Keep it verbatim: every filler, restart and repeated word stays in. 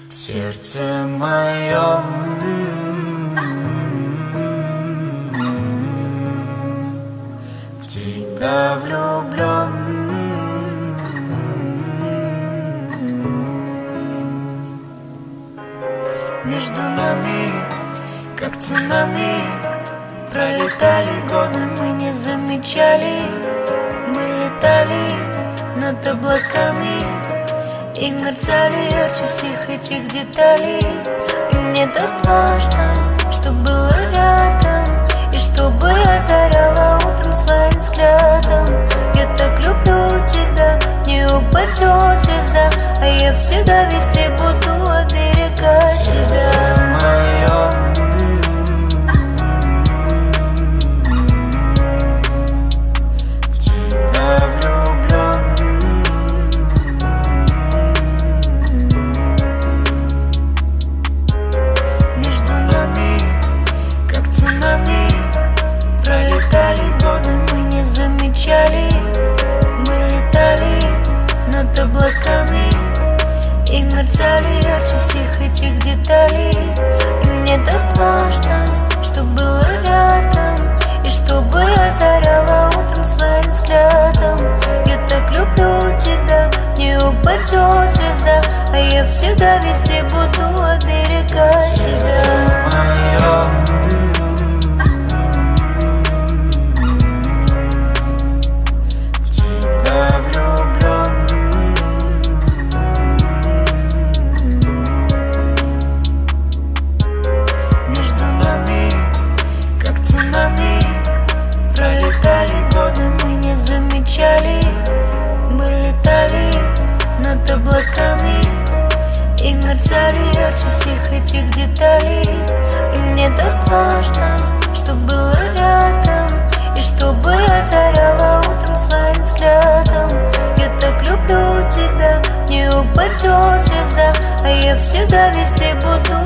В сердце моем в тебя влюблен. Между нами, как цунами, пролетали годы, мы не замечали. Мы летали над облаками и мерцали ярче всех этих деталей. И мне так важно, что было рядом, и чтобы озаряла утром своим взглядом. Я так люблю тебя, не упадет слеза, а я всегда везде буду оберегать тебя. Мы летали над облаками и мерцали ярче всех этих деталей. И мне так важно, что было рядом, и чтобы озаряла утром своим взглядом. Я так люблю тебя, не упадет слеза, а я всегда везде буду оберегать тебя. Мы летали над облаками и мерцали ярче всех этих деталей. И мне так важно, что было рядом, и чтобы озаряла утром своим взглядом. Я так люблю тебя, не упадет слеза, а я всегда везде буду